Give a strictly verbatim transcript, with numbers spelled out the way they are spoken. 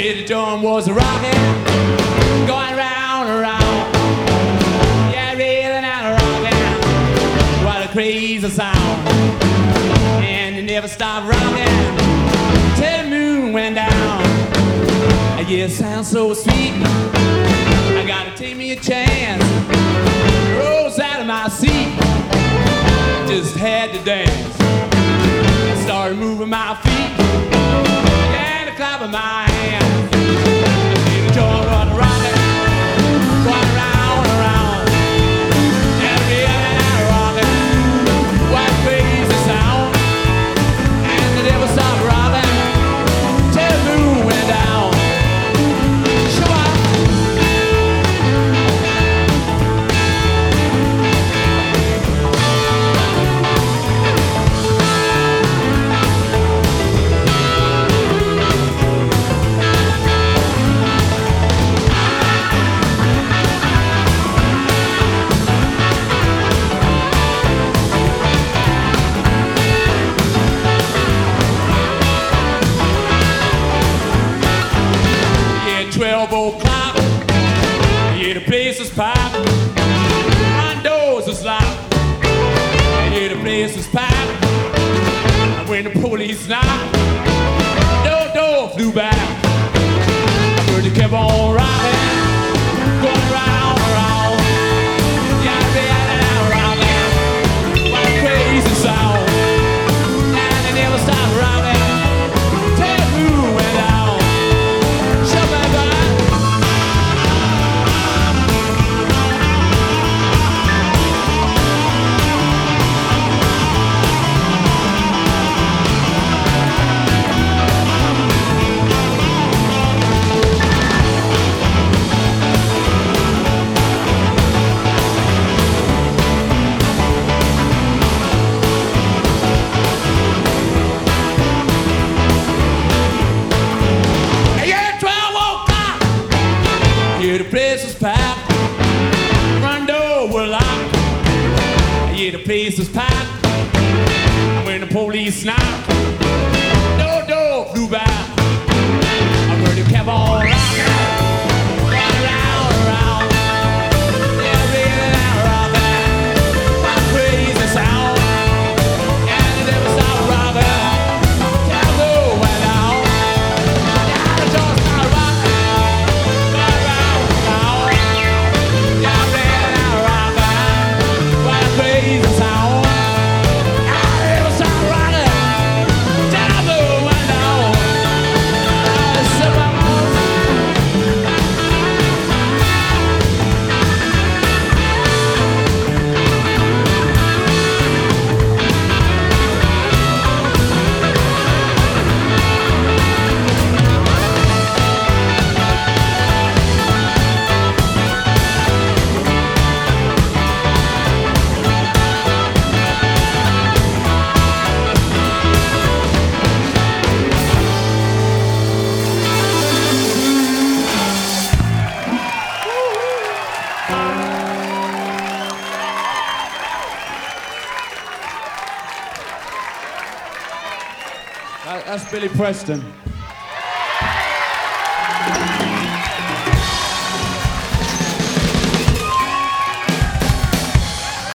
Said the drum was rocking, going round and round. Yeah, reeling and rocking, what a crazy sound. And it never stopped rocking till the moon went down. Yeah, it sounds so sweet, I gotta take me a chance. Rose out of my seat, just had to dance. I started moving my feet and clapping my hands. I see the joint run rocking, going round and round. And reeling and rocking, what a crazy sound. And it never stopped rocking till the moon went down. Show up. twelve o'clock, yeah, the place is packed. My doors is locked, yeah, the place is packed. When the police knocked, the door flew back. I heard it kept on rocking, going round and round. Yeah, reeling and rocking, what a crazy sound. And it never stopped rocking till the moon went down. Yeah, the place was packed, front door was locked. Yeah, the place was packed. When the police knocked, the door flew back. I heard it kept on rocking, going round and round. Yeah, reeling and rocking, what a crazy sound. And it never stopped rocking till the moon went down. Yeah, the door started rocking. That's Billy Preston.